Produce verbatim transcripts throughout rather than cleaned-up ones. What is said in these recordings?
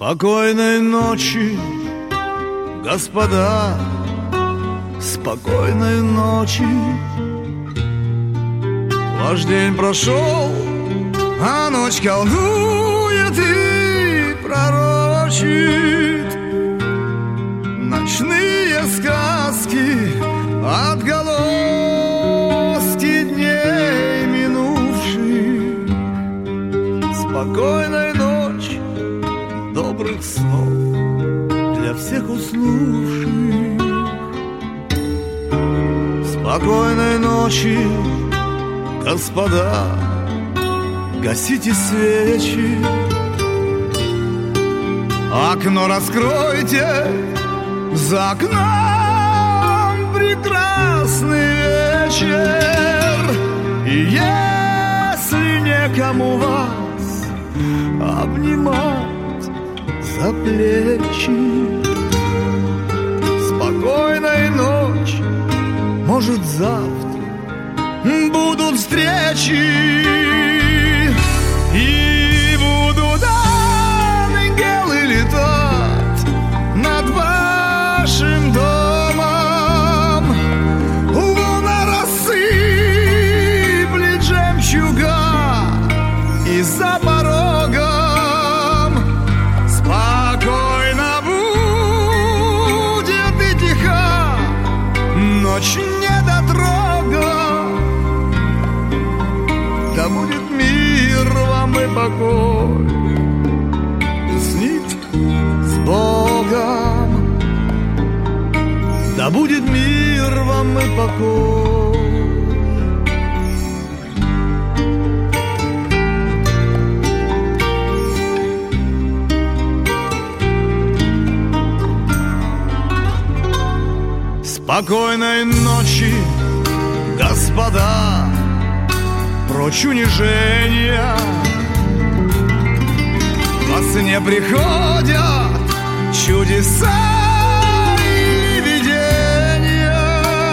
Спокойной ночи, господа, спокойной ночи. Ваш день прошел, а ночь колдует и пророчит ночные сказки, отголоски дней минувших. Спокойной ночи, добрых снов для всех уснувших. Спокойной ночи, господа, гасите свечи, окно раскройте, за окном прекрасный вечер. И если некому вас обнимать за плечи, спокойной ночи, может завтра будут встречи, и будут ангелы летать над вашим домом. Луна рассыплет жемчуга, и за порогом спокойно будет и тиха ночь недотрога. Да будет мир вам и покой, усните с Богом. Да будет мир вам и покой. Спокойной ночи, господа, прочь унижения. Во сне приходят чудеса и видения.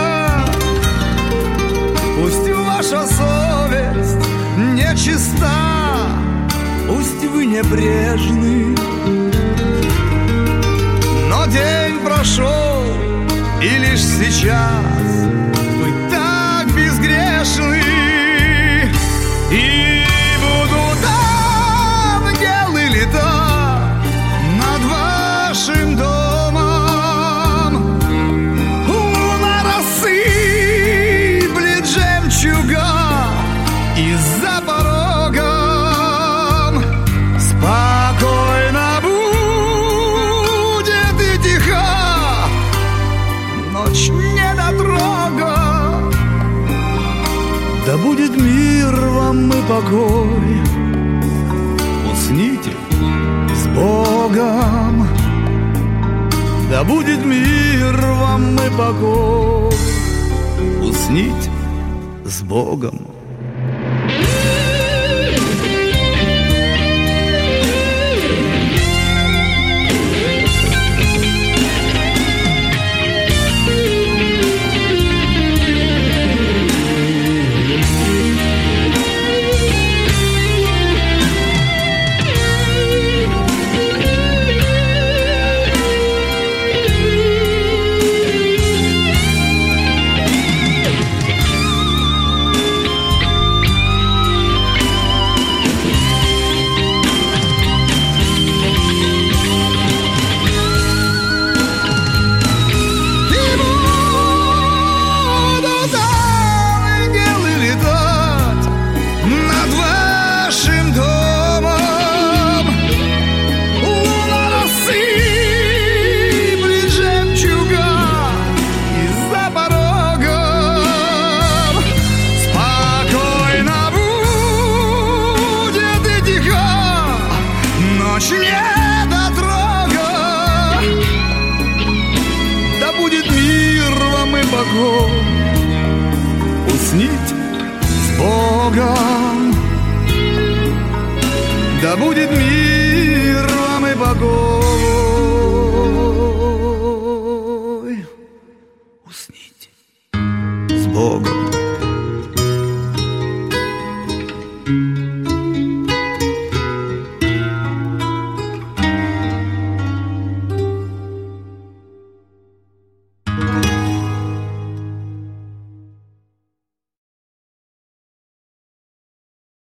Пусть ваша совесть нечиста, пусть вы небрежны, но день прошел, и лишь сейчас вы так безгрешны. И будут ангелы летать над вашим домом. Луна рассыплет жемчуга, и за порогом спокойно будет и тиха ночь недотрога. Да будет мир вам и покой, усните с Богом. Да будет мир вам и покой, усните с Богом. Усните с Богом. Да будет мир вам и покой. Усните с Богом.